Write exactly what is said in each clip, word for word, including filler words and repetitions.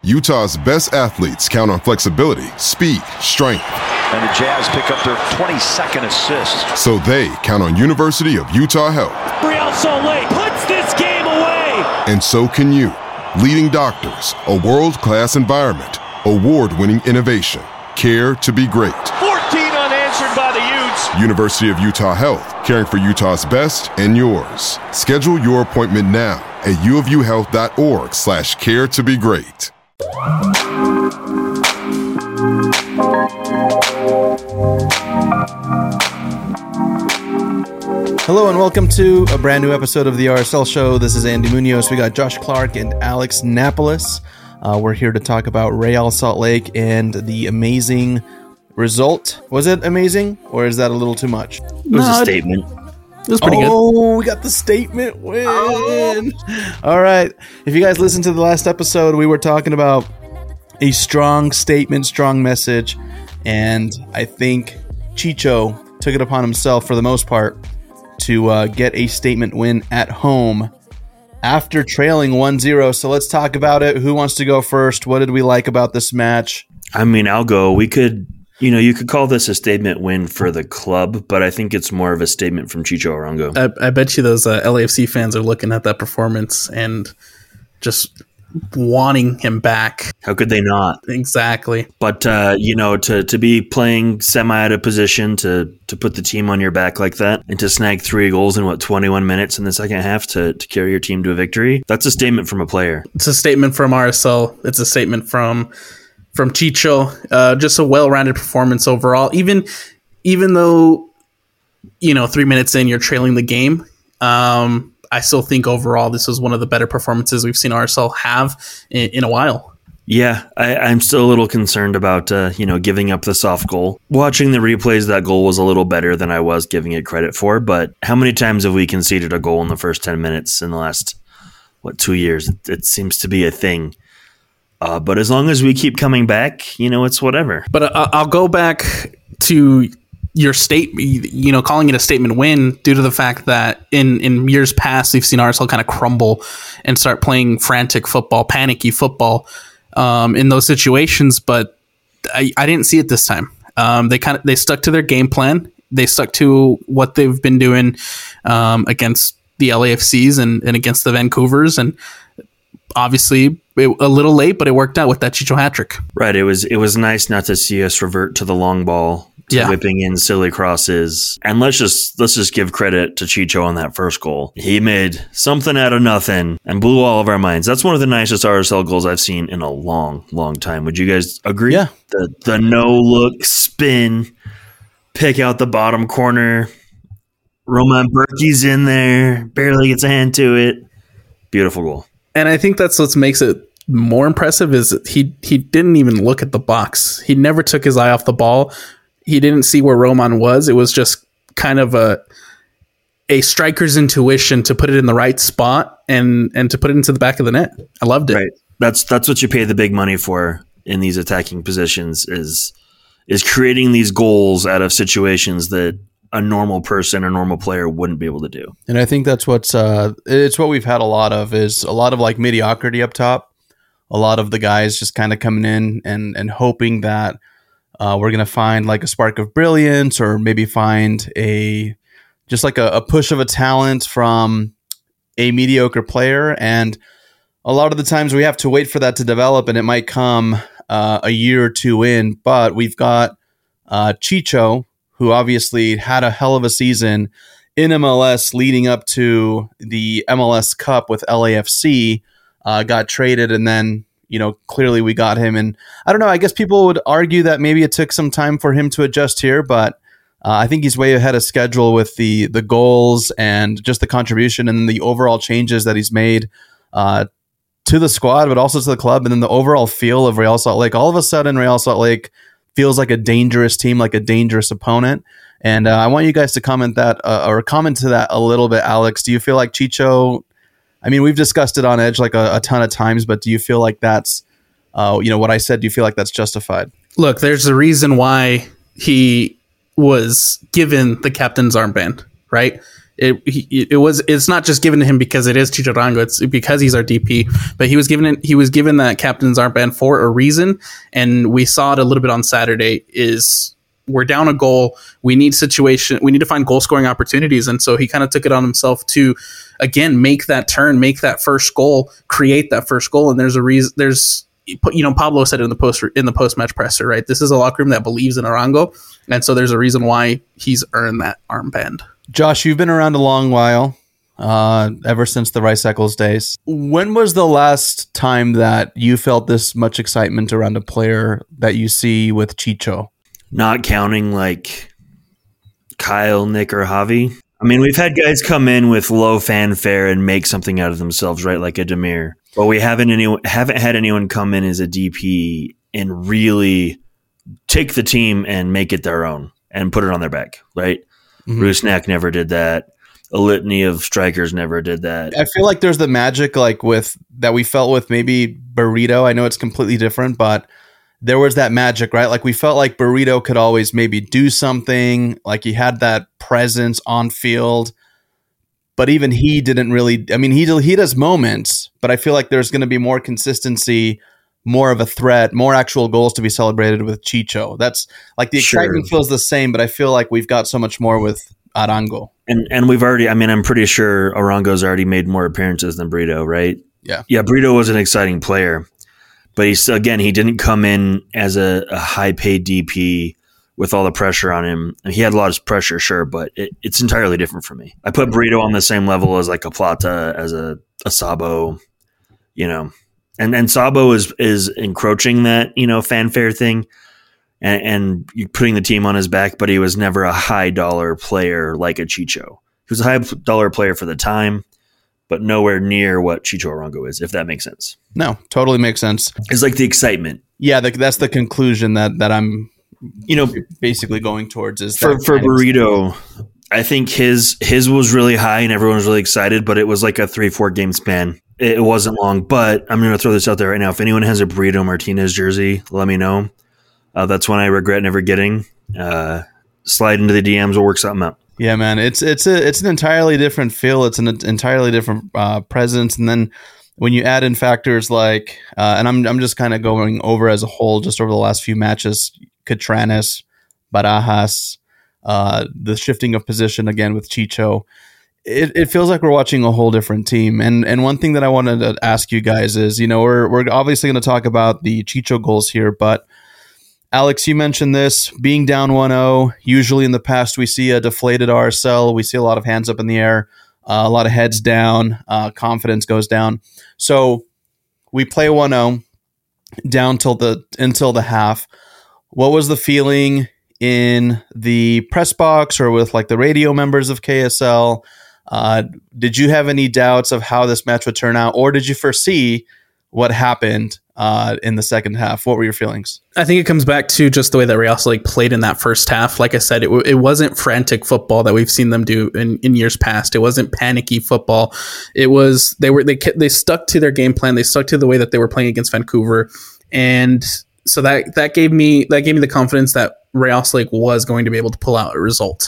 Utah's best athletes count on flexibility, speed, strength. And the Jazz pick up their twenty-second assist. So they count on University of Utah Health. Real Salt Lake puts this game away. And so can you. Leading doctors, a world-class environment, award-winning innovation, care to be great. fourteen unanswered by the Utes. University of Utah Health, caring for Utah's best and yours. Schedule your appointment now at uofuhealth.org slash care to be great. Hello and welcome to a brand new episode of the R S L Show. This is Andy Munoz. We got Josh Clark and Alex Napolis. Uh, we're here to talk about Real Salt Lake and the amazing result. Was it amazing, or is that a little too much? It was no, a statement. It was pretty oh, good. Oh, we got the statement win. Oh. All right. If you guys listened to the last episode, we were talking about a strong statement, strong message, and I think Chicho took it upon himself for the most part to uh, get a statement win at home after trailing one zero. So let's talk about it. Who wants to go first? What did we like about this match? I mean, I'll go. We could, you know, you could call this a statement win for the club, but I think it's more of a statement from Chicho Arango. I, I bet you those uh, L A F C fans are looking at that performance and just wanting him back. How could they not? Exactly. But, uh, you know, to, to be playing semi out of position, to, to put the team on your back like that, and to snag three goals in, what, twenty-one minutes in the second half to, to carry your team to a victory, that's a statement from a player. It's a statement from R S L. It's a statement from from Chicho. Uh, just a well-rounded performance overall. Even, even though, you know, three minutes in, you're trailing the game, um, I still think overall this was one of the better performances we've seen R S L have in, in a while. Yeah, I, I'm still a little concerned about, uh, you know, giving up the soft goal. Watching the replays, that goal was a little better than I was giving it credit for. But how many times have we conceded a goal in the first ten minutes in the last, what, two years? It, it seems to be a thing. Uh, but as long as we keep coming back, you know, it's whatever. But uh, I'll go back to your state, you know, calling it a statement win due to the fact that in, in years past, we've seen R S L kind of crumble and start playing frantic football, panicky football um, in those situations. But I, I didn't see it this time. Um, they kind of they stuck to their game plan. They stuck to what they've been doing um, against the L A F Cs and, and against the Vancouvers. And obviously it, a little late, but it worked out with that Chicho hat trick. Right. It was, it was nice not to see us revert to the long ball. To yeah. whipping in silly crosses. And let's just let's just give credit to Chicho on that first goal. He made something out of nothing and blew all of our minds. That's one of the nicest R S L goals I've seen in a long, long time. Would you guys agree? Yeah. The, the no-look spin, pick out the bottom corner. Roman Berkey's in there, barely gets a hand to it. Beautiful goal. And I think that's what makes it more impressive is he he didn't even look at the box. He never took his eye off the ball. He didn't see where Roman was. It was just kind of a a striker's intuition to put it in the right spot and and to put it into the back of the net. I loved it. Right. That's that's what you pay the big money for in these attacking positions is is creating these goals out of situations that a normal person, a normal player wouldn't be able to do. And I think that's what's uh, it's what we've had a lot of is a lot of like mediocrity up top. A lot of the guys just kind of coming in and and hoping that Uh, we're going to find like a spark of brilliance or maybe find a just like a, a push of a talent from a mediocre player. And a lot of the times we have to wait for that to develop and it might come uh, a year or two in. But we've got uh, Chicho, who obviously had a hell of a season in M L S leading up to the M L S Cup with L A F C, uh, got traded and then you know, clearly we got him. And I don't know, I guess people would argue that maybe it took some time for him to adjust here, but uh, I think he's way ahead of schedule with the the goals and just the contribution and the overall changes that he's made uh, to the squad, but also to the club. And then the overall feel of Real Salt Lake. All of a sudden, Real Salt Lake feels like a dangerous team, like a dangerous opponent. And uh, I want you guys to comment that uh, or comment to that a little bit, Alex. Do you feel like Chicho... I mean, we've discussed it on Edge like a, a ton of times, but do you feel like that's, uh, you know, what I said, do you feel like that's justified? Look, there's a reason why he was given the captain's armband, right? It he, it was it's not just given to him because it is Chicho Arango. It's because he's our D P. But he was given it, he was given that captain's armband for a reason, and we saw it a little bit on Saturday. Is we're down a goal. We need situation. We need to find goal scoring opportunities, and so he kind of took it on himself to again make that turn, make that first goal, create that first goal. And there's a reason. There's you know Pablo said it in the post in the post match presser, right? This is a locker room that believes in Arango, and so there's a reason why he's earned that armband. Josh, you've been around a long while, uh, ever since the Rice Eccles days. When was the last time that you felt this much excitement around a player that you see with Chicho? Not counting like Kyle, Nick, or Javi. I mean, we've had guys come in with low fanfare and make something out of themselves, right? Like a Demir. But we haven't anyone haven't had anyone come in as a D P and really take the team and make it their own and put it on their back, right? Mm-hmm. Rusnak never did that. A litany of strikers never did that. I feel like there's the magic like with that we felt with maybe Burrito. I know it's completely different, but there was that magic, right? Like we felt like Burrito could always maybe do something, like he had that presence on field, but even he didn't really, I mean, he, he does moments, but I feel like there's going to be more consistency, more of a threat, more actual goals to be celebrated with Chicho. That's like the excitement sure. feels the same, but I feel like we've got so much more with Arango. And and we've already, I mean, I'm pretty sure Arango's already made more appearances than Brito, right? Yeah. Yeah, Brito was an exciting player, but he's, again, he didn't come in as a, a high-paid D P with all the pressure on him. He had a lot of pressure, sure, but it, it's entirely different for me. I put Brito on the same level as like a Plata, as a, a Sabo, you know. And and Sabo is is encroaching that, you know, fanfare thing and, and you putting the team on his back, but he was never a high dollar player like a Chicho. He was a high dollar player for the time, but nowhere near what Chicho Arango is, if that makes sense. No, totally makes sense. It's like the excitement. Yeah, the, that's the conclusion that that I'm, you know, basically going towards is for that for Burrito. I think his his was really high and everyone was really excited, but it was like a three four game span. It wasn't long, but I'm going to throw this out there right now. If anyone has a Burrito Martinez jersey, let me know. Uh, that's one I regret never getting. Uh, slide into the D Ms. We'll work something out. Yeah, man. It's it's a it's an entirely different feel. It's an entirely different uh, presence. And then when you add in factors like, uh, and I'm I'm just kind of going over as a whole, just over the last few matches, Catranes, Barajas, uh, the shifting of position again with Chicho. It, it feels like we're watching a whole different team. And and one thing that I wanted to ask you guys is, you know, we're we're obviously going to talk about the Chicho goals here, but Alex, you mentioned this, being down one oh. Usually in the past, we see a deflated R S L. We see a lot of hands up in the air, uh, a lot of heads down, uh, confidence goes down. So we play one oh down till the until the half. What was the feeling in the press box or with like the radio members of K S L? Uh, did you have any doubts of how this match would turn out, or did you foresee what happened uh, in the second half? What were your feelings? I think it comes back to just the way that Real Salt Lake played in that first half. Like I said, it, w- it wasn't frantic football that we've seen them do in, in years past. It wasn't panicky football. It was they were they they stuck to their game plan. They stuck to the way that they were playing against Vancouver, and so that that gave me that gave me the confidence that Real Salt Lake was going to be able to pull out a result.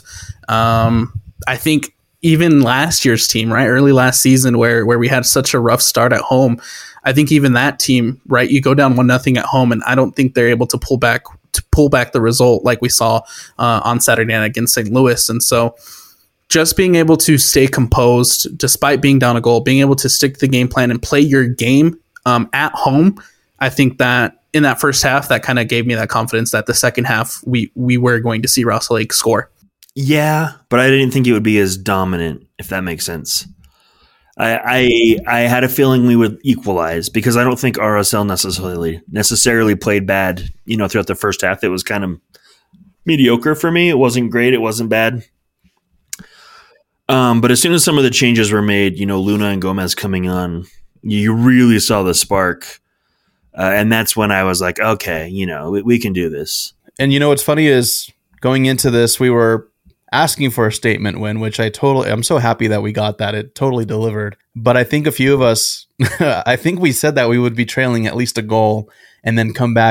Um, I think. Even last year's team, right, early last season, where where we had such a rough start at home, I think even that team, right, you go down one nothing at home, and I don't think they're able to pull back to pull back the result like we saw uh, on Saturday night against Saint Louis. And so, just being able to stay composed despite being down a goal, being able to stick to the game plan and play your game um, at home, I think that in that first half, that kind of gave me that confidence that the second half we we were going to see Real Salt Lake score. Yeah, but I didn't think it would be as dominant, if that makes sense. I I, I had a feeling we would equalize because I don't think R S L necessarily necessarily played bad. You know, throughout the first half, it was kind of mediocre for me. It wasn't great. It wasn't bad. Um, but as soon as some of the changes were made, you know, Luna and Gomez coming on, you really saw the spark, uh, and that's when I was like, okay, you know, we, we can do this. And you know what's funny is going into this, we were asking for a statement win, which I totally, I'm so happy that we got that. It totally delivered. But I think a few of us, I think we said that we would be trailing at least a goal and then come back and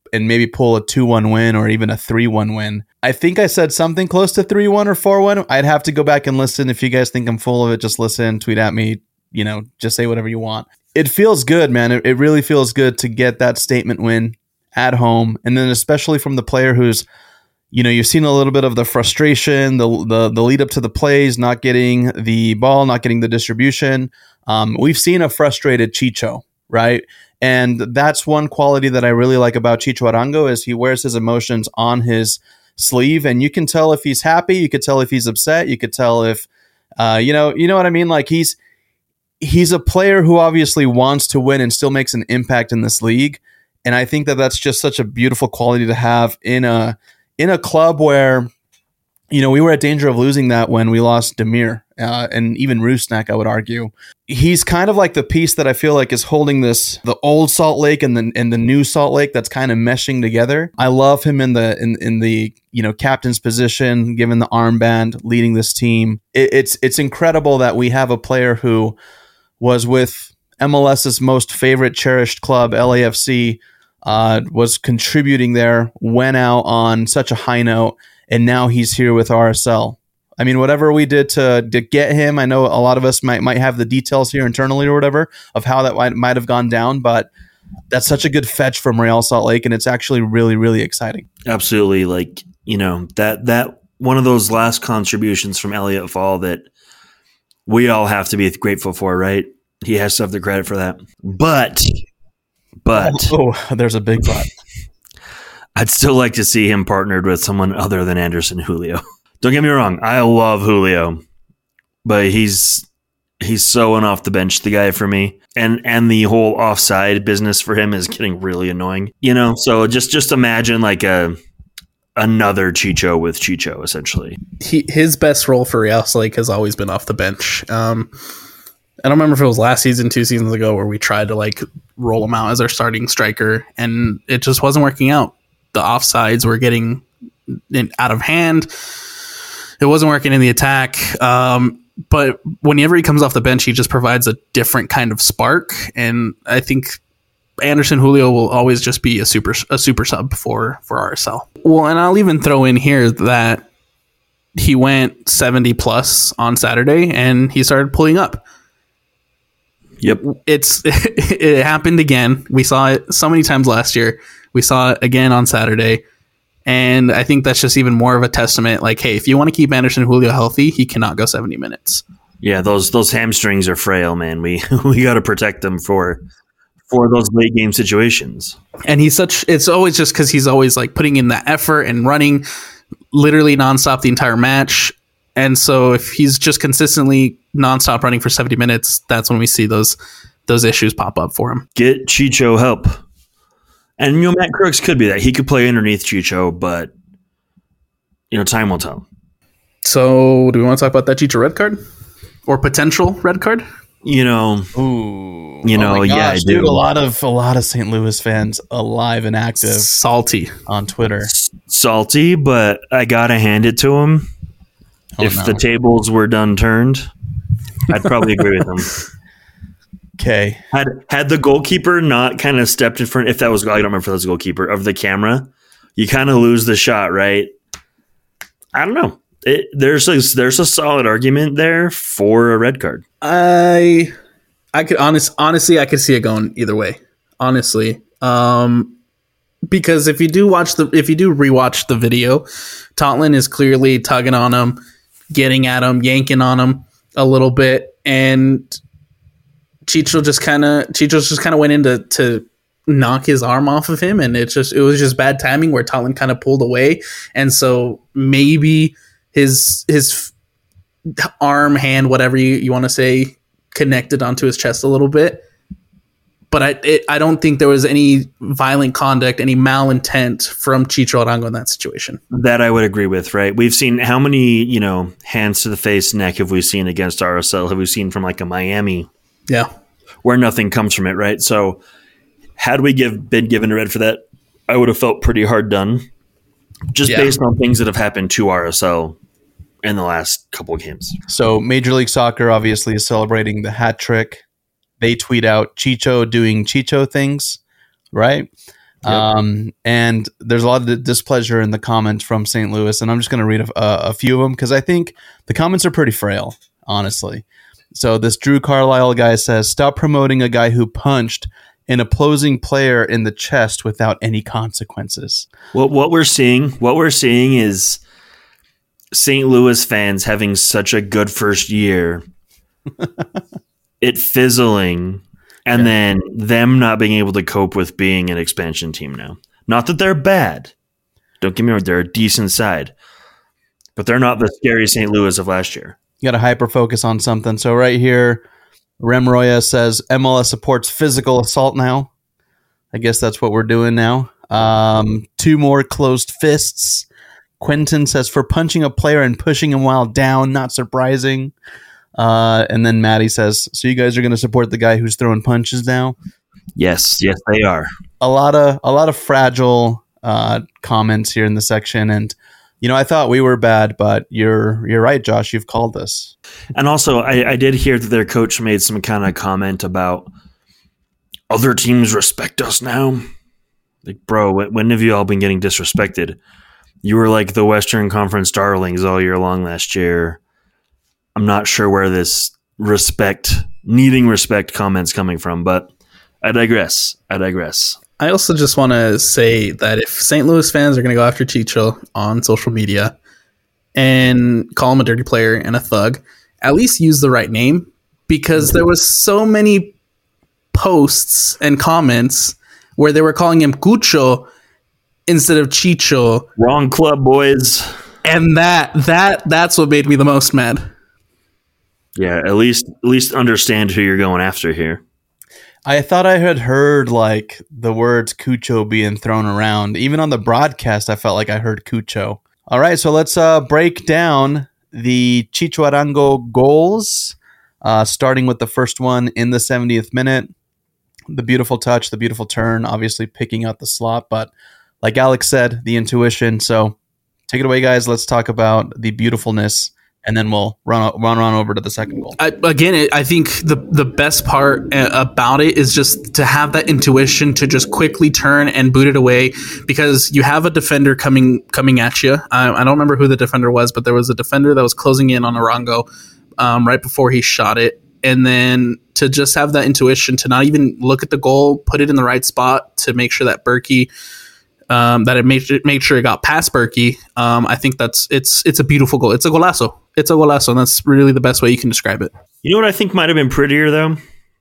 and maybe pull a two one win or even a three one win. I think I said something close to three one or four one. I'd have to go back and listen. If you guys think I'm full of it, just listen, tweet at me, you know, just say whatever you want. It feels good, man. It, it really feels good to get that statement win at home. And then especially from the player who's, you know, you've seen a little bit of the frustration, the the, the lead up to the plays, not getting the ball, not getting the distribution. Um, we've seen a frustrated Chicho, right? And that's one quality that I really like about Chicho Arango is he wears his emotions on his sleeve, and you can tell if he's happy, you could tell if he's upset, you could tell if, uh, you know, you know what I mean? Like he's he's a player who obviously wants to win and still makes an impact in this league, and I think that that's just such a beautiful quality to have in a in a club where, you know, we were at danger of losing that when we lost Demir uh, and even Rusnak, I would argue. He's kind of like the piece that I feel like is holding this, the old Salt Lake and the and the new Salt Lake that's kind of meshing together. I love him in the in, in the you know captain's position, given the armband, leading this team. It, it's it's incredible that we have a player who was with MLS's most favorite cherished club, L A F C, uh, was contributing there, went out on such a high note, and now he's here with R S L. I mean, whatever we did to, to get him, I know a lot of us might might have the details here internally or whatever of how that might, might have gone down, but that's such a good fetch from Real Salt Lake, and it's actually really, really exciting. Absolutely. Like, you know, that that one of those last contributions from Elliot Fall that we all have to be grateful for, right? He has to have the credit for that. But, but. Oh, oh there's a big but. I'd still like to see him partnered with someone other than Anderson Julio. Don't get me wrong, I love Julio, but he's he's so an off the bench the guy for me, and and the whole offside business for him is getting really annoying. You know, so just just imagine like a another Chicho with Chicho essentially. He his best role for Real Salt Lake has always been off the bench. Um, I don't remember if it was last season, two seasons ago, where we tried to like roll him out as our starting striker, and it just wasn't working out. The offsides were getting out of hand. It wasn't working in the attack. Um, but whenever he comes off the bench, he just provides a different kind of spark. And I think Anderson Julio will always just be a super a super sub for, for R S L. Well, and I'll even throw in here that he went seventy plus on Saturday and he started pulling up. Yep. It's it happened again. We saw it so many times last year. We saw it again on Saturday. And I think that's just even more of a testament. Like, hey, if you want to keep Anderson Julio healthy, he cannot go seventy minutes. Yeah, those those hamstrings are frail, man. We we got to protect them for for those late game situations. And he's such. It's always just because he's always like putting in that effort and running literally nonstop the entire match. And so if he's just consistently nonstop running for seventy minutes, that's when we see those those issues pop up for him. Get Chicho help. And, you know, Matt Crooks could be that. He could play underneath Chicho, but, you know, time will tell. So, do we want to talk about that Chicho red card? Or potential red card? You know, Ooh, you know, oh my gosh, yeah, I do. Dude, a lot of a lot of Saint Louis fans alive and active, salty on Twitter. Salty, but I gotta hand it to him. Oh, if no. the tables were done turned, I'd probably agree with him. Okay. Had had the goalkeeper not kind of stepped in front, if that was, I don't remember if that was the goalkeeper, of the camera, you kind of lose the shot, right? I don't know. It, there's a there's a solid argument there for a red card. I I could honest honestly I could see it going either way. Honestly, um, because if you do watch the if you do rewatch the video, Totland is clearly tugging on him, getting at him, yanking on him a little bit, and Chicho just kind of Chicho just kind of went in to, to knock his arm off of him, and it just it was just bad timing where Totland kind of pulled away, and so maybe his his arm, hand, whatever you, you want to say, connected onto his chest a little bit. But I it, I don't think there was any violent conduct, any malintent from Chicho Arango in that situation. That I would agree with, right? We've seen how many, you know, hands to the face, neck have we seen against R S L? Have we seen from like a Miami? Yeah. Where nothing comes from it, right? So had we give, been given a red for that, I would have felt pretty hard done. Just yeah. based on things that have happened to R S L in the last couple of games. So Major League Soccer obviously is celebrating the hat trick. They tweet out Chicho doing Chicho things, right? Yep. Um, and there's a lot of displeasure in the comments from Saint Louis, and I'm just going to read a, a, a few of them because I think the comments are pretty frail, honestly. So this Drew Carlisle guy says, "Stop promoting a guy who punched an opposing player in the chest without any consequences." Well, what we're seeing, what we're seeing is Saint Louis fans having such a good first year, it fizzling. And yeah. then them not being able to cope with being an expansion team now. Not that they're bad. Don't get me wrong, they're a decent side. But they're not the scary Saint Louis of last year. You got to hyper focus on something. So right here, Rem Roya says M L S supports physical assault now. I guess that's what we're doing now. Um, two more closed fists. Quentin says for punching a player and pushing him while down, not surprising. Uh, and then Maddie says, so you guys are going to support the guy who's throwing punches now? Yes, yes, they are. A lot of a lot of fragile uh, comments here in the section, and you know I thought we were bad, but you're you're right, Josh. You've called us. And also, I, I did hear that their coach made some kind of comment about other teams respect us now. Like, bro, when have you all been getting disrespected? You were like the Western Conference darlings all year long last year. I'm not sure where this respect, needing respect comment's coming from, but I digress. I digress. I also just want to say that if Saint Louis fans are going to go after Chicho on social media and call him a dirty player and a thug, at least use the right name, because there was so many posts and comments where they were calling him Cucho instead of Chicho. Wrong club, boys. And that that that's what made me the most mad. Yeah, at least at least understand who you're going after here. I thought I had heard like the words Cucho being thrown around. Even on the broadcast, I felt like I heard Cucho. All right, so let's uh, break down the Chicho Arango goals, uh, starting with the first one in the seventieth minute. The beautiful touch, the beautiful turn, obviously picking out the slot. But like Alex said, the intuition. So take it away, guys. Let's talk about the beautifulness. And then we'll run run on over to the second goal. I, again, it, I think the the best part about it is just to have that intuition to just quickly turn and boot it away, because you have a defender coming coming at you. I, I don't remember who the defender was, but there was a defender that was closing in on Arango um, right before he shot it. And then to just have that intuition to not even look at the goal, put it in the right spot to make sure that Berkey, um, that it made, it made sure it got past Berkey. Um, I think that's it's it's a beautiful goal. It's a golazo. It's a golazo, and that's really the best way you can describe it. You know what I think might have been prettier, though?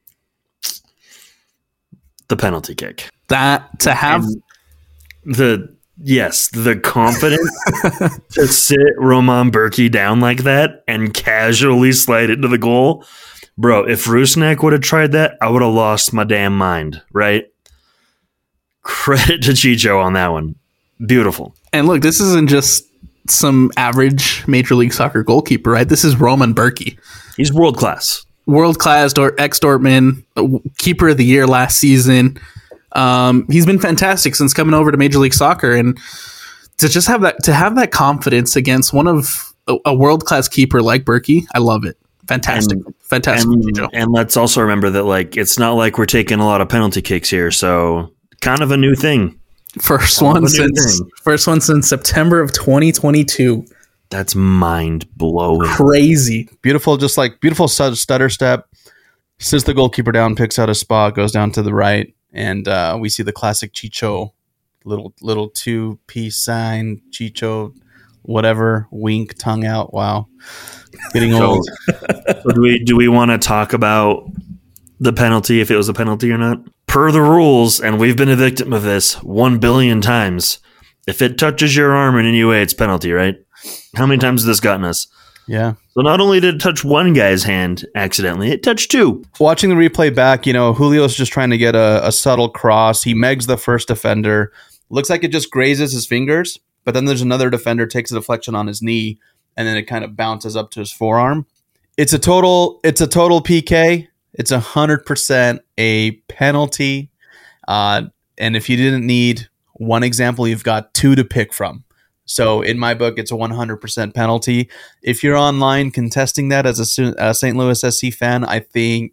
The penalty kick. That, to have... And the, yes, the confidence to sit Roman Berkey down like that and casually slide into the goal. Bro, if Rusnak would have tried that, I would have lost my damn mind, right? Credit to Chicho on that one. Beautiful. And look, this isn't just some average Major League Soccer goalkeeper, right? This is Roman Berkey. He's world class. World class, Dort, ex-Dortmund, keeper of the year last season. Um, he's been fantastic since coming over to Major League Soccer, and to just have that to have that confidence against one of a, a world class keeper like Berkey, I love it. Fantastic, and, fantastic. And, and let's also remember that like it's not like we're taking a lot of penalty kicks here, so kind of a new thing. First one since thing. first one since September of twenty twenty-two. That's mind blowing. Crazy. Beautiful, just like beautiful stutter step. Sits the goalkeeper down, picks out a spot, goes down to the right, and uh, we see the classic Chicho little little two peace sign, Chicho, whatever, wink, tongue out. Wow. Getting old. So do we do we want to talk about the penalty, if it was a penalty or not? Per the rules, and we've been a victim of this one billion times, if it touches your arm in any way, it's penalty, right? How many times has this gotten us? Yeah. So not only did it touch one guy's hand accidentally, it touched two. Watching the replay back, you know, Julio's just trying to get a, a subtle cross. He megs the first defender. Looks like it just grazes his fingers, but then there's another defender, takes a deflection on his knee, and then it kind of bounces up to his forearm. It's a total, it's a total P K. It's one hundred percent a penalty. Uh, and if you didn't need one example, you've got two to pick from. So in my book, it's a one hundred percent penalty. If you're online contesting that as a, a Saint Louis S C fan, I think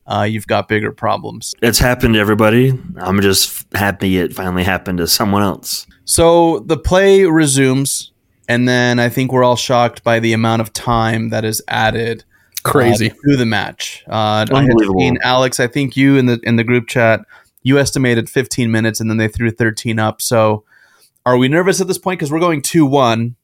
uh, you've got bigger problems. It's happened to everybody. I'm just happy it finally happened to someone else. So the play resumes, and then I think we're all shocked by the amount of time that is added. Crazy uh, to the match. Uh, I had Unbelievable. seen Alex. I think you in the in the group chat, you estimated fifteen minutes, and then they threw thirteen up. So, are we nervous at this point because we're going two one,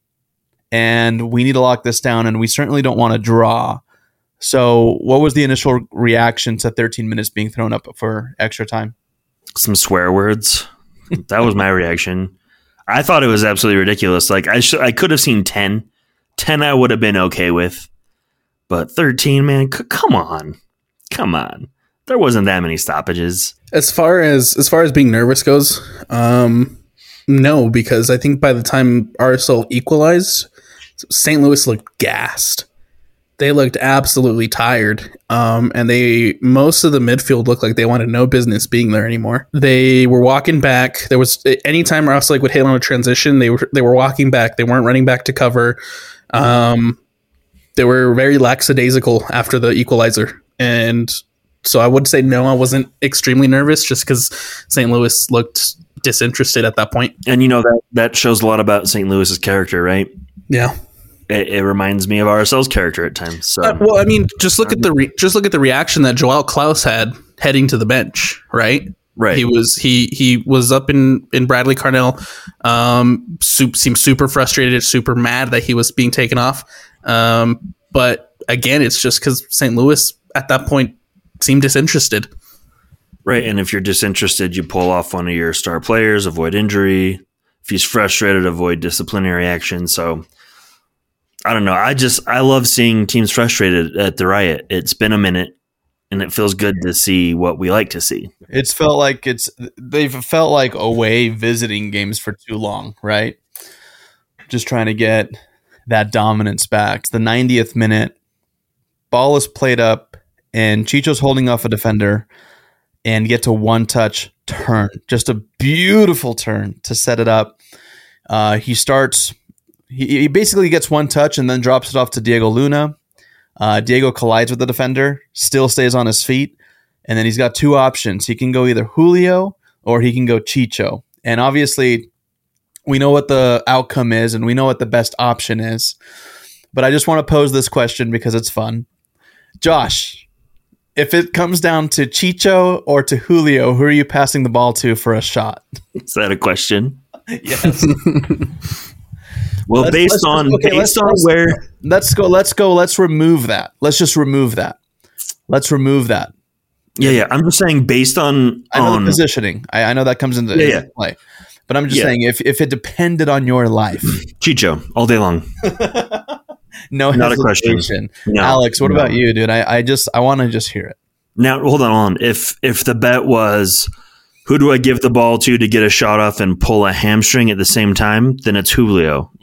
and we need to lock this down, and we certainly don't want to draw. So, what was the initial reaction to thirteen minutes being thrown up for extra time? Some swear words. That was my reaction. I thought it was absolutely ridiculous. Like I sh- I could have seen ten. ten I would have been okay with. But thirteen, man, c- come on. Come on. There wasn't that many stoppages. As far as as far as being nervous goes, um, no, because I think by the time R S L equalized, Saint Louis looked gassed. They looked absolutely tired, um, and they most of the midfield looked like they wanted no business being there anymore. They were walking back. There was anytime R S L would hit on a transition, they were they were walking back. They weren't running back to cover. Um, they were very lackadaisical after the equalizer, and so I would say no, I wasn't extremely nervous just because Saint Louis looked disinterested at that point. And you know that that shows a lot about Saint Louis's character, right? Yeah. It, it reminds me of R S L's character at times. So, Uh, well, I mean, just look at the re- just look at the reaction that Joao Klaus had heading to the bench, right? right. He was he he was up in, in Bradley Carnell, um, soup, seemed super frustrated, super mad that he was being taken off. Um, but again, it's just because Saint Louis at that point seemed disinterested. Right, and if you're disinterested, you pull off one of your star players, avoid injury. If he's frustrated, avoid disciplinary action. So, I don't know. I just I love seeing teams frustrated at the Riot. It's been a minute, and it feels good to see what we like to see. It's felt like it's they've felt like away visiting games for too long, right? Just trying to get that dominance back. It's the ninetieth minute. Ball is played up, and Chicho's holding off a defender, and get to one touch turn. Just a beautiful turn to set it up. Uh, he starts. He, he basically gets one touch and then drops it off to Diego Luna. Uh, Diego collides with the defender, still stays on his feet, and then he's got two options. He can go either Julio or he can go Chicho. And obviously, we know what the outcome is and we know what the best option is. But I just want to pose this question because it's fun. Josh, if it comes down to Chicho or to Julio, who are you passing the ball to for a shot? Is that a question? Yes. Well, Let's- based let's- on okay, based let's- on let's- where Let's go. Let's go. Let's remove that. Let's just remove that. Let's remove that. yeah yeah I'm just saying based on I know on the positioning. I, I know that comes into Yeah, yeah. play. But I'm just Yeah. saying, if, if it depended on your life, Chicho all day long. no Not a question. hesitation. No, Alex, what no. about you, dude? I, I just I want to just hear it. Now hold on, hold on. If if the bet was who do I give the ball to to get a shot off and pull a hamstring at the same time, then it's Julio.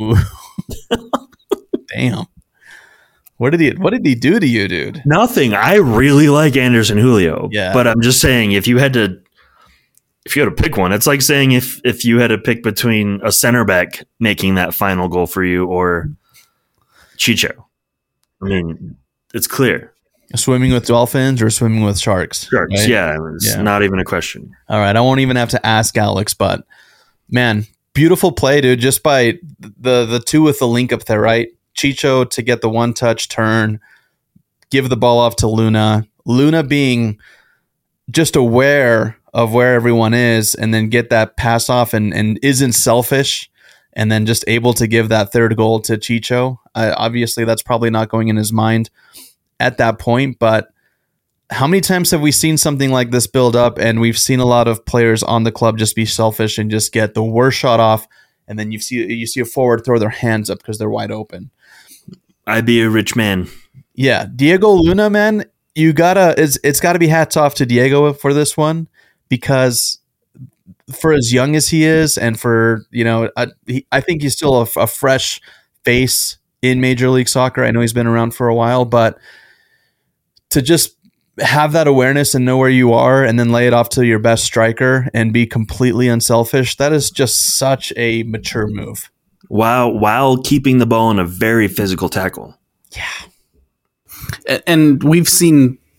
Damn. What did he What did he do to you, dude? Nothing. I really like Anderson Julio. Yeah. But I'm just saying, if you had to, if you had to pick one, it's like saying if if you had to pick between a center back making that final goal for you or Chicho. I mean, it's clear. Swimming with dolphins or swimming with sharks? Sharks. right? Yeah, it's Yeah. not even a question. All right. I won't even have to ask Alex, but man, beautiful play, dude. Just by the the two with the link up there, right? Chicho to get the one touch turn, give the ball off to Luna. Luna being just aware of where everyone is and then get that pass off and, and isn't selfish and then just able to give that third goal to Chicho. Uh, obviously, that's probably not going in his mind at that point, but how many times have we seen something like this build up and we've seen a lot of players on the club just be selfish and just get the worst shot off, and then you see you see a forward throw their hands up because they're wide open. I'd be a rich man. Yeah, Diego Luna, man, you gotta it's it's got to be hats off to Diego for this one, because for as young as he is and for, you know, I, he, I think he's still a, a fresh face in Major League Soccer. I know he's been around for a while, but to just have that awareness and know where you are and then lay it off to your best striker and be completely unselfish, that is just such a mature move. While while keeping the ball in a very physical tackle. A- And we've seen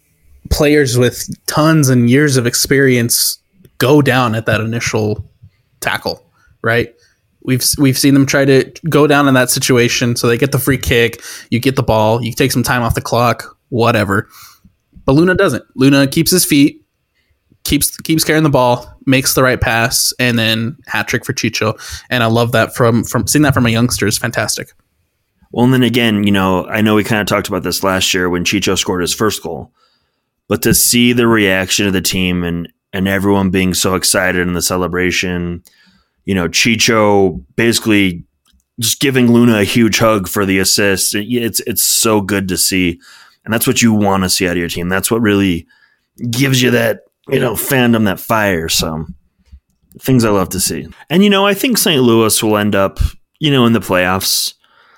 players with tons and years of experience go down at that initial tackle, right? We've we've seen them try to go down in that situation, so they get the free kick, you get the ball, you take some time off the clock, whatever. But Luna doesn't. Luna keeps his feet, keeps keeps carrying the ball, makes the right pass, and then hat trick for Chicho. And I love that from from seeing that from a youngster is fantastic. Well, and then again, you know, I know we kind of talked about this last year when Chicho scored his first goal, but to see the reaction of the team and and everyone being so excited in the celebration, you know, Chicho basically just giving Luna a huge hug for the assist. It's it's so good to see, and that's what you want to see out of your team. That's what really gives you that, you know, fandom, that fire. So things I love to see. And, you know, I think Saint Louis will end up, you know, in the playoffs.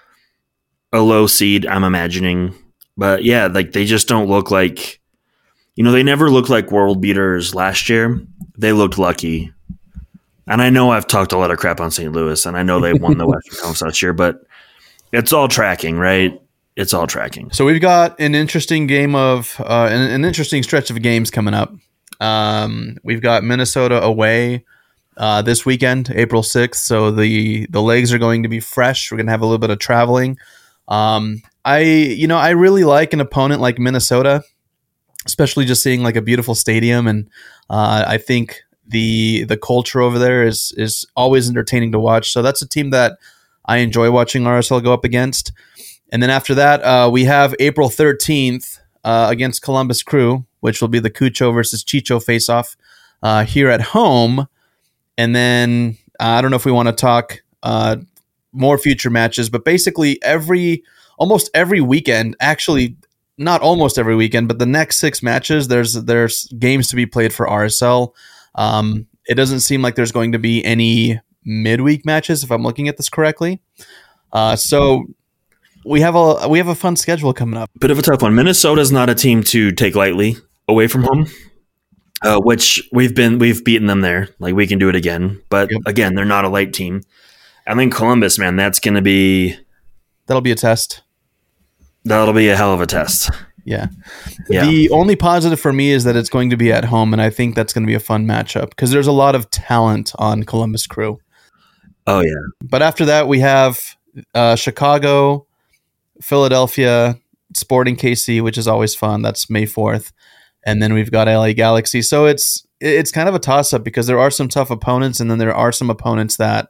A low seed, I'm imagining. But yeah, like they just don't look like, you know, they never looked like world beaters last year. They looked lucky. And I know I've talked a lot of crap on Saint Louis, and I know they won the Western Conference last year, but it's all tracking, right? It's all tracking. So we've got an interesting game of, uh, an, an interesting stretch of games coming up. Um, we've got Minnesota away uh, this weekend, April sixth. So the, the legs are going to be fresh. We're going to have a little bit of traveling. Um, I, you know, I really like an opponent like Minnesota, especially just seeing like a beautiful stadium. And, uh, I think the, the culture over there is, is always entertaining to watch. So that's a team that I enjoy watching R S L go up against. And then after that, uh, we have April thirteenth, uh, against Columbus Crew, which will be the Cucho versus Chicho face-off, uh, here at home. And then, uh, I don't know if we want to talk, uh, more future matches, but basically every almost every weekend, actually not almost every weekend, but the next six matches, there's there's games to be played for R S L. Um, it doesn't seem like there's going to be any midweek matches, if I'm looking at this correctly. Uh, so we have a we have a fun schedule coming up. Bit of a tough one. Minnesota's not a team to take lightly away from home, uh, which we've been we've beaten them there. Like we can do it again, but yep. Again, they're not a light team. I think Columbus, man, that's going to be... That'll be a test. That'll be a hell of a test. Yeah. yeah. The only positive for me is that it's going to be at home, and I think that's going to be a fun matchup because there's a lot of talent on Columbus Crew. Oh, yeah. But after that, we have uh, Chicago, Philadelphia, Sporting K C, which is always fun. That's May fourth. And then we've got L A Galaxy. So it's it's kind of a toss-up because there are some tough opponents, and then there are some opponents that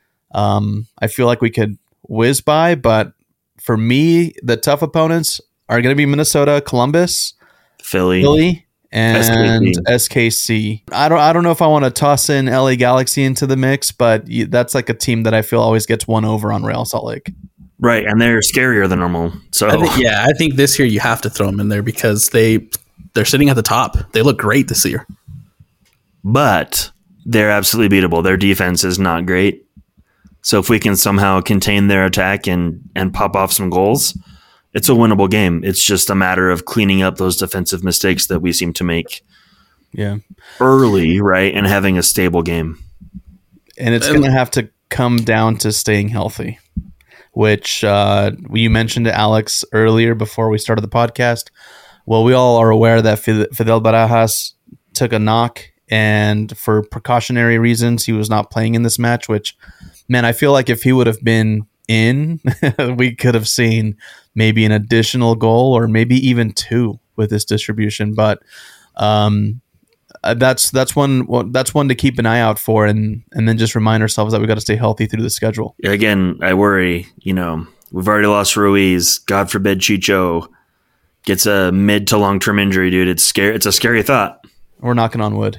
Um, I feel like we could whiz by, but for me, the tough opponents are going to be Minnesota, Columbus, Philly, Philly, and S K C. S K C. I don't, I don't know if I want to toss in L A Galaxy into the mix, but you, that's like a team that I feel always gets one over on Real Salt Lake. Right, and they're scarier than normal. So I think, yeah, I think this year you have to throw them in there because they they're sitting at the top. They look great this year, but they're absolutely beatable. Their defense is not great. So if we can somehow contain their attack and, and pop off some goals, it's a winnable game. It's just a matter of cleaning up those defensive mistakes that we seem to make yeah, early, right, and having a stable game. And it's going to have to come down to staying healthy, which uh, you mentioned to Alex earlier before we started the podcast. Well, we all are aware that Fidel Barajas took a knock, and for precautionary reasons, he was not playing in this match, which... Man, I feel like if he would have been in, we could have seen maybe an additional goal or maybe even two with this distribution. But um, that's that's one that's one to keep an eye out for, and and then just remind ourselves that we got to stay healthy through the schedule. Again, I worry. You know, we've already lost Ruiz. God forbid Chicho gets a mid to long term injury, dude. It's scary. It's a scary thought. We're knocking on wood.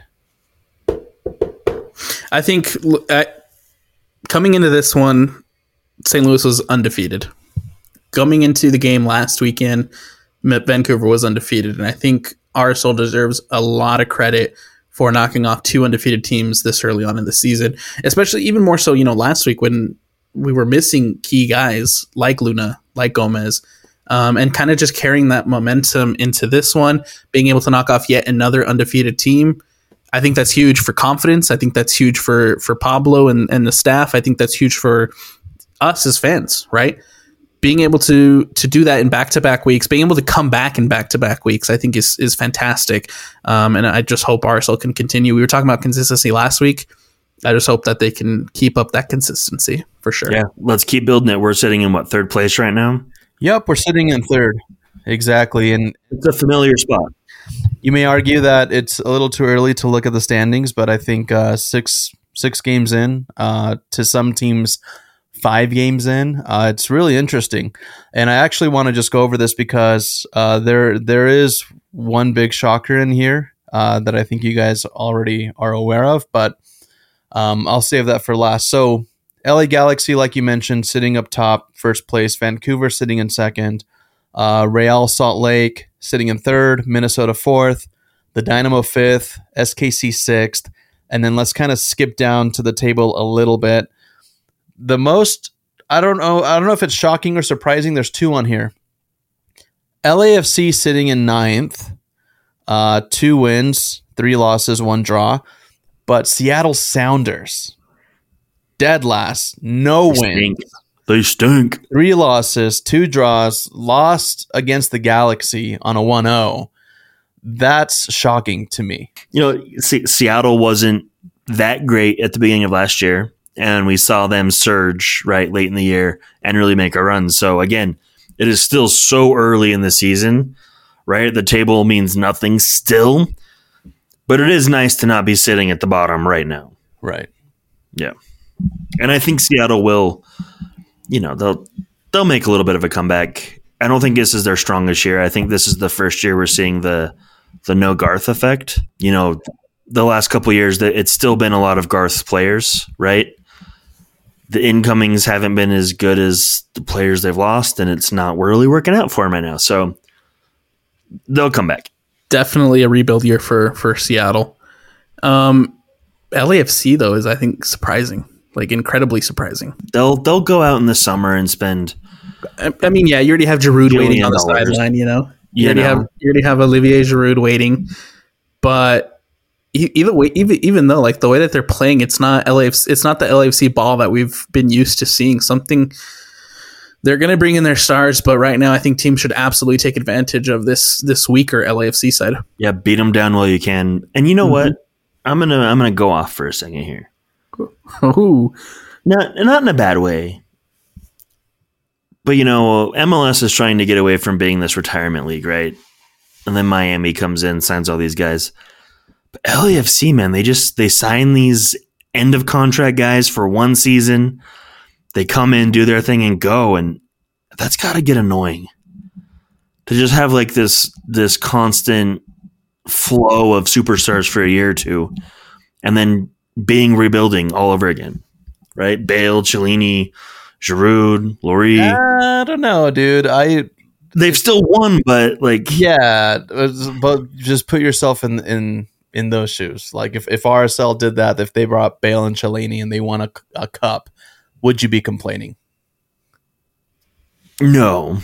I think. I, Coming into this one, Saint Louis was undefeated. Coming into the game last weekend, Vancouver was undefeated, and I think R S L deserves a lot of credit for knocking off two undefeated teams this early on in the season, especially even more so, you know, last week when we were missing key guys like Luna, like Gomez, um, and kind of just carrying that momentum into this one, being able to knock off yet another undefeated team. I think that's huge for confidence. I think that's huge for, for Pablo and, and the staff. I think that's huge for us as fans, right? being able to to do that in back-to-back weeks, being able to come back in back-to-back weeks, I think is is fantastic. Um, and I just hope R S L can continue. We were talking about consistency last week. I just hope that they can keep up that consistency for sure. Yeah, let's keep building it. We're sitting in what, third place right now? Yep, we're sitting in third. Exactly. And it's a familiar spot. You may argue that it's a little too early to look at the standings, but I think uh, six six games in, uh, to some teams, five games in, uh, it's really interesting. And I actually want to just go over this because uh, there there is one big shocker in here uh, that I think you guys already are aware of, but um, I'll save that for last. So L A Galaxy, like you mentioned, sitting up top, first place. Vancouver sitting in second. Uh, Real Salt Lake sitting in third, Minnesota fourth, the Dynamo fifth, S K C sixth, and then let's kind of skip down to the table a little bit. The most, I don't know, I don't know if it's shocking or surprising. There's two on here. L A F C sitting in ninth, uh, two wins, three losses, one draw, but Seattle Sounders dead last, no wins. They stink. Three losses, two draws, lost against the Galaxy on a one oh. That's shocking to me. You know, C- Seattle wasn't that great at the beginning of last year, and we saw them surge right late in the year and really make a run. So, again, it is still so early in the season, right? The table means nothing still, but it is nice to not be sitting at the bottom right now. Right. Yeah. And I think Seattle will... You know, they'll they'll make a little bit of a comeback. I don't think this is their strongest year. I think this is the first year we're seeing the the no Garth effect. You know, the last couple of years, that it's still been a lot of Garth's players, right? The incomings haven't been as good as the players they've lost, and it's not really working out for them right now. So they'll come back. Definitely a rebuild year for for Seattle. Um, L A F C though is I think surprising. Like incredibly surprising. They'll they'll go out in the summer and spend. I, I mean, yeah, you already have Giroud waiting on the sideline. You know, you, you already know. have you already have Olivier Giroud waiting. But either way, even even though like the way that they're playing, it's not L A F C. It's not the L A F C ball that we've been used to seeing. Something they're going to bring in their stars, but right now I think teams should absolutely take advantage of this this weaker L A F C side. Yeah, beat them down while you can. And you know mm-hmm. what? I'm gonna I'm gonna go off for a second here. Ooh. Not not in a bad way. But, you know, M L S is trying to get away from being this retirement league, right? And then Miami comes in, signs all these guys. But L A F C, man, they just they sign these end of contract guys for one season. They come in, do their thing, and go. And that's got to get annoying. To just have like this this constant flow of superstars for a year or two. And then being rebuilding all over again, right? Bale, Chiellini, Giroud, Lloris. I don't know, dude. I they've still won, but like, yeah, but just put yourself in in in those shoes. Like, if, if R S L did that, if they brought Bale and Chiellini and they won a, a cup, would you be complaining? No.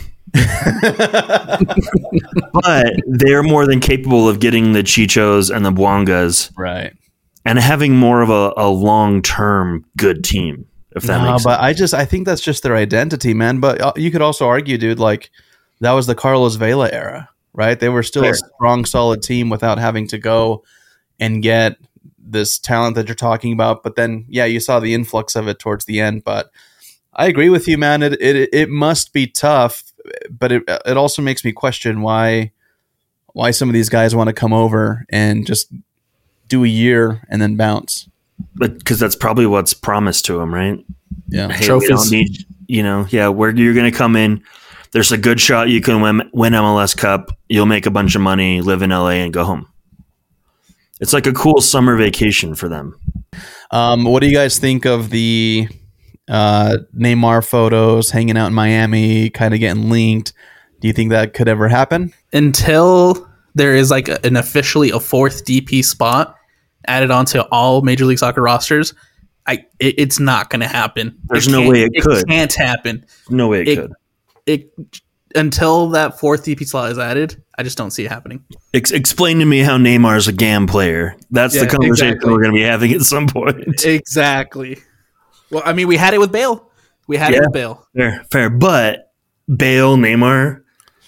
But they're more than capable of getting the Chichos and the Bwangas, right? And having more of a, a long-term good team, if that no, makes but sense. I just I think that's just their identity, man. But you could also argue, dude, like that was the Carlos Vela era, right? They were still Fair. a strong, solid team without having to go and get this talent that you're talking about. But then, yeah, you saw the influx of it towards the end. But I agree with you, man. It it it must be tough, but it it also makes me question why why some of these guys want to come over and just do a year and then bounce. But because that's probably what's promised to them, right? Yeah, hey, trophies. We don't need, you know, yeah, where you're going to come in. There's a good shot you can win, win M L S Cup. You'll make a bunch of money, live in L A, and go home. It's like a cool summer vacation for them. Um, what do you guys think of the uh, Neymar photos hanging out in Miami, kind of getting linked? Do you think that could ever happen? Until there is like an officially a fourth D P spot added onto all Major League Soccer rosters, I it, it's not going to happen. There's no way it, it could. It can't happen. No way it, it could. It until that fourth D P slot is added, I just don't see it happening. Ex- explain to me how Neymar's a G A M player. That's yeah, the conversation exactly. we're going to be having at some point. Exactly. Well, I mean, we had it with Bale. We had yeah, it with Bale. Fair, fair. But Bale, Neymar,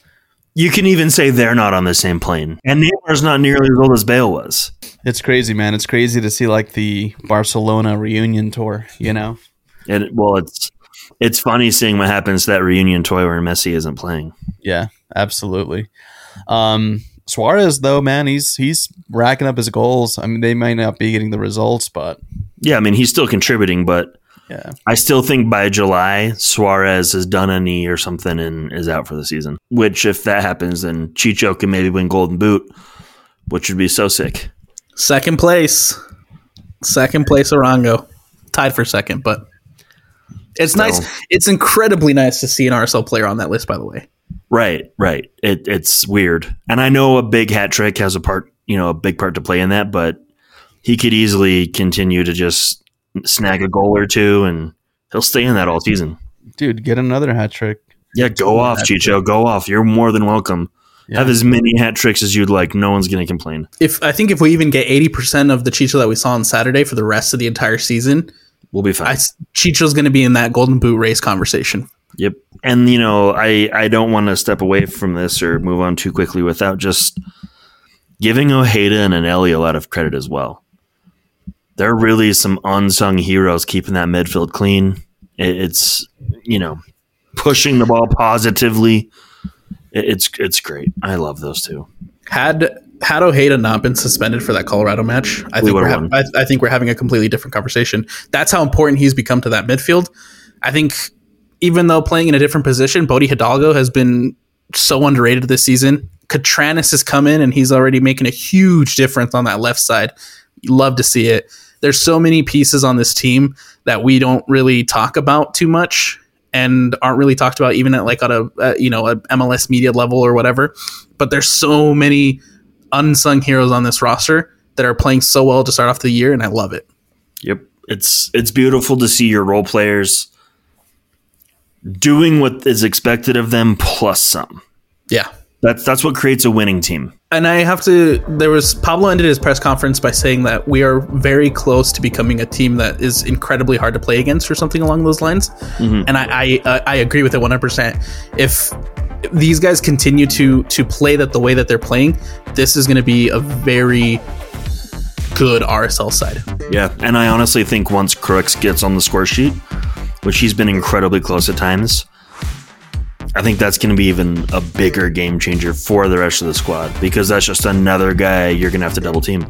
you can even say they're not on the same plane. And Neymar's not nearly as old as Bale was. It's crazy, man. It's crazy to see like the Barcelona reunion tour, you know? And well, it's it's funny seeing what happens to that reunion tour where Messi isn't playing. Yeah, absolutely. Um, Suarez, though, man, he's he's racking up his goals. I mean, they might not be getting the results, but yeah, I mean, he's still contributing, but yeah, I still think by July, Suarez has done a knee or something and is out for the season. Which, if that happens, then Chicho can maybe win Golden Boot, which would be so sick. Second place, second place, Arango, tied for second, but it's So- nice. It's incredibly nice to see an R S L player on that list, by the way. Right, right. It, it's weird. And I know a big hat trick has a part, you know, a big part to play in that, but he could easily continue to just snag a goal or two and he'll stay in that all season. dude, get another hat trick. Yeah, go off, Chicho. Go off. You're more than welcome. Yeah. Have as many hat tricks as you'd like. No one's going to complain. If I think if we even get eighty percent of the Chicho that we saw on Saturday for the rest of the entire season, We'll be fine. I, Chicho's going to be in that Golden Boot race conversation. Yep. And, you know, I, I don't want to step away from this or move on too quickly without just giving Ojeda and Anelli a lot of credit as well. They're really some unsung heroes keeping that midfield clean. It, it's, you know, pushing the ball positively. It, it's it's great. I love those two. Had had Ojeda not been suspended for that Colorado match, I We think we're would've ha- I, I think we're having a completely different conversation. That's how important he's become to that midfield. I think even though playing in a different position, Bodie Hidalgo has been so underrated this season. Catranis has come in and he's already making a huge difference on that left side. You love to see it. There's so many pieces on this team that we don't really talk about too much and aren't really talked about even at like on a uh, you know a M L S media level or whatever. But there's so many unsung heroes on this roster that are playing so well to start off the year, and I love it. Yep. It's it's beautiful to see your role players doing what is expected of them plus some. Yeah. That's that's what creates a winning team. And I have to, there was, Pablo ended his press conference by saying that we are very close to becoming a team that is incredibly hard to play against or something along those lines. Mm-hmm. And I, I, uh, I agree with it one hundred percent. If these guys continue to, to play that the way that they're playing, this is going to be a very good R S L side. Yeah. And I honestly think once Crooks gets on the score sheet, which he's been incredibly close at times, I think that's going to be even a bigger game changer for the rest of the squad because that's just another guy you're going to have to double team.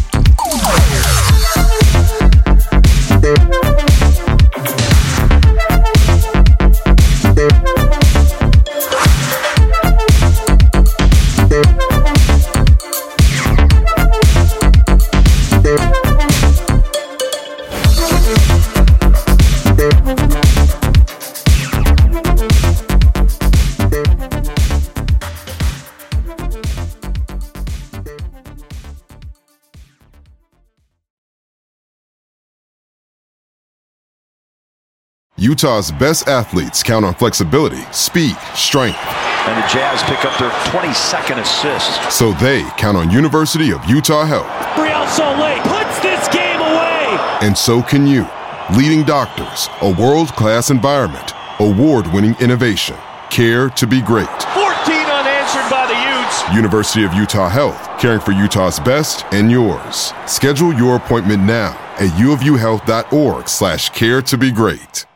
Utah's best athletes count on flexibility, speed, strength. And the Jazz pick up their twenty-second assist. So they count on University of Utah Health. Real Soleil puts this game away. And so can you. Leading doctors, a world-class environment, award-winning innovation, care to be great. fourteen unanswered by the Utes. University of Utah Health, caring for Utah's best and yours. Schedule your appointment now at uofuhealth.org slash care to be great.